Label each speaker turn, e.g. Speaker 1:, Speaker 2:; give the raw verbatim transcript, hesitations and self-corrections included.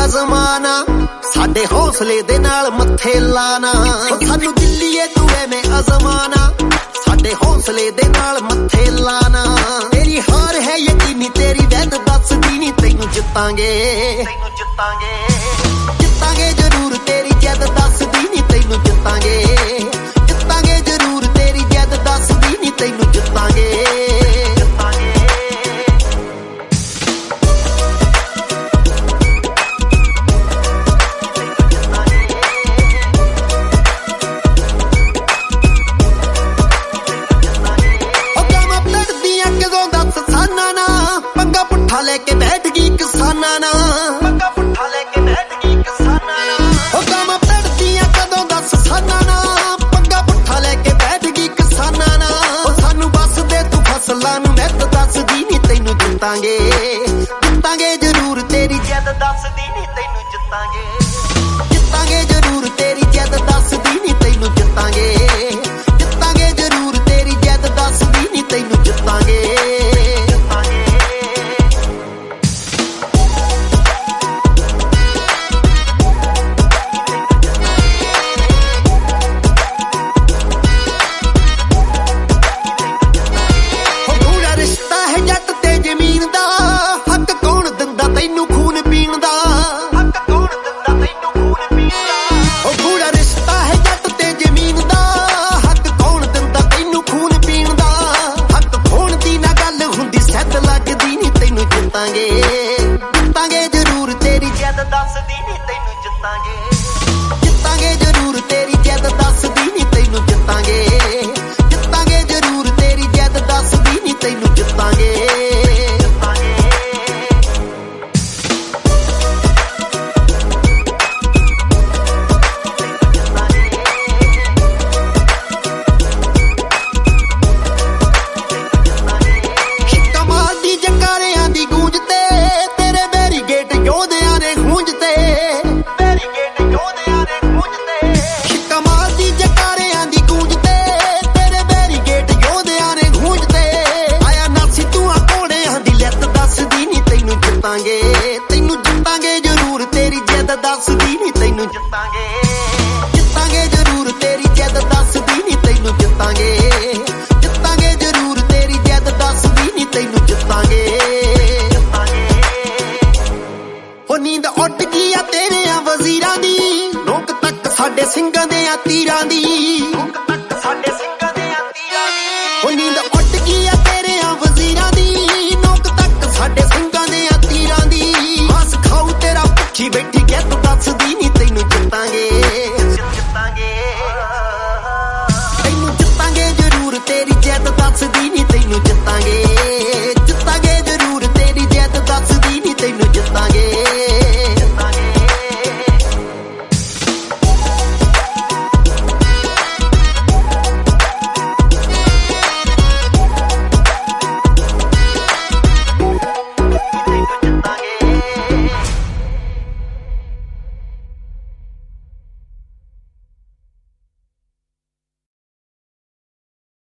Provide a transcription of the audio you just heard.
Speaker 1: ਜ਼ਮਾਨਾ ਸਾਡੇ ਹੌਸਲੇ ਦੇ ਨਾਲ ਮੱਥੇ ਲਾਣਾ ਸਾਨੂੰ ਦਿੱਲੀਏ ਤੂੰ ਐਵੇਂ ਅਜ਼ਮਾਨਾ ਸਾਡੇ ਹੌਸਲੇ ਦੇ ਨਾਲ ਮੱਥੇ ਲਾਣਾ ਤੇਰੀ ਹਾਰ ਹੈ ਯਕੀਨੀ ਤੇਰੀ ਵੈਦ ਦੱਸਦੀ ਨਹੀਂ ਤੈਨੂੰ ਜਿੱਤਾਂਗੇ ਤੈਨੂੰ ਜਿੱਤਾਂਗੇ ਜਿੱਤਾਂਗੇ ਜ਼ਰੂਰ ਤੇਰੀ ਜਿੱਦ ਦੱਸਦੀ ਨਹੀਂ ਤੈਨੂੰ ਜਿੱਤਾਂਗੇ ਜਿੱਤਾਂਗੇ ਜ਼ਰੂਰ ਤੇਰੀ ਜਿੱਦ ਦੱਸਦੀ ਨਹੀਂ ਤੈਨੂੰ ਜਿੱਤਾਂਗੇ ਲੈ ਕੇ ਬੈਠ ਗਈ ਕਿਸਾਨਾਂ ਨਾਲ ਪੱਗਾ ਪੁੱਠਾ ਲੈ ਕੇ ਬੈਠ ਗਈ ਕਿਸਾਨਾਂ ਨਾਲ ਹੋ ਗਾਵਾਂ ਪੜਦੀਆਂ ਕਦੋਂ ਦੱਸ ਸਾਨਾਂ ਨਾਲ ਪੱਗਾ ਪੁੱਠਾ ਲੈ ਕੇ ਬੈਠ ਗਈ ਕਿਸਾਨਾਂ ਨਾਲ ਸਾਨੂੰ ਬਸ ਦੇ ਤੂੰ ਫਸਲਾਂ ਨੂੰ ਮੈਂ ਦੱਸਦੀ ਨਹੀਂ ਤੈਨੂੰ ਜਿੱਤਾਂਗੇ ਜਿੱਤਾਂਗੇ ਜ਼ਰੂਰ ਤੇਰੀ ਜਿੱਦ ਦੱਸਦੀ ਨਹੀਂ ਤੈਨੂੰ ਜਿੱਤਾਂਗੇ ਜਿੱਤਾਂਗੇ ਜ਼ਰੂਰ ਤੇਰੀ ਜਿੱਦ ਦੱਸਦੀ ਨਹੀਂ ਤੈਨੂੰ ਜਿੱਤਾਂਗੇ ਜਿੱਤਾਂਗੇ ਜ਼ਰੂਰ ਤੇਰੀ ਜਿੱਦ ਦੱਸਦੀ ਨਹੀਂ ਤੈਨੂੰ ਜਿੱਤਾਂਗੇ ਜਿੱਤਾਂਗੇ ਜ਼ਰੂਰ ਤੇਰੀ ਜਿੱਦ ਦੱਸਦੀ ਨਹੀਂ ਤੈਨੂੰ ਜਿੱਤਾਂਗੇ ਜਿੱਤਾਂਗੇ ਜ਼ਰੂਰ ਤੇਰੀ ਜਿੱਦ ਦੱਸਦੀ ਨਹੀਂ ਤੈਨੂੰ ਜਿੱਤਾਂਗੇ ਜਿੱਤਾਂਗੇ ਜ਼ਰੂਰ ਤੇਰੀ ਜਿੱਦ ਦੱਸਦੀ ਨਹੀਂ ਤੈਨੂੰ ਜਿੱਤਾਂਗੇ ਤੈਨੂੰ ਜਿੱਤਾਂਗੇ ਜ਼ਰੂਰ ਤੇਰੀ ਜਿੱਦ ਦੱਸਦੀ ਨਹੀਂ ਤੈਨੂੰ ਜਿੱਤਾਂਗੇ ਜਿੱਤਾਂਗੇ ਜ਼ਰੂਰ ਤੇਰੀ ਜਿੱਦ ਦੱਸਦੀ ਨਹੀਂ ਤੈਨੂੰ ਜਿੱਤਾਂਗੇ ਜਿੱਤਾਂਗੇ ਜ਼ਰੂਰ ਤੇਰੀ ਜਿੱਦ ਦੱਸਦੀ ਨਹੀਂ ਤੈਨੂੰ ਜਿੱਤਾਂਗੇ ਹੋ ਨੀਂਦ ਉੱਡ ਗਈ ਆ ਤੇਰੇ ਆ ਵਜ਼ੀਰਾਂ ਦੀ ਰੋਕ ਤੱਕ ਸਾਡੇ ਸਿੰਘਾਂ ਦੇ ਆ ਤੀਰਾਂ ਦੀ ਰੋਕ ਤੱਕ ਸਾਡੇ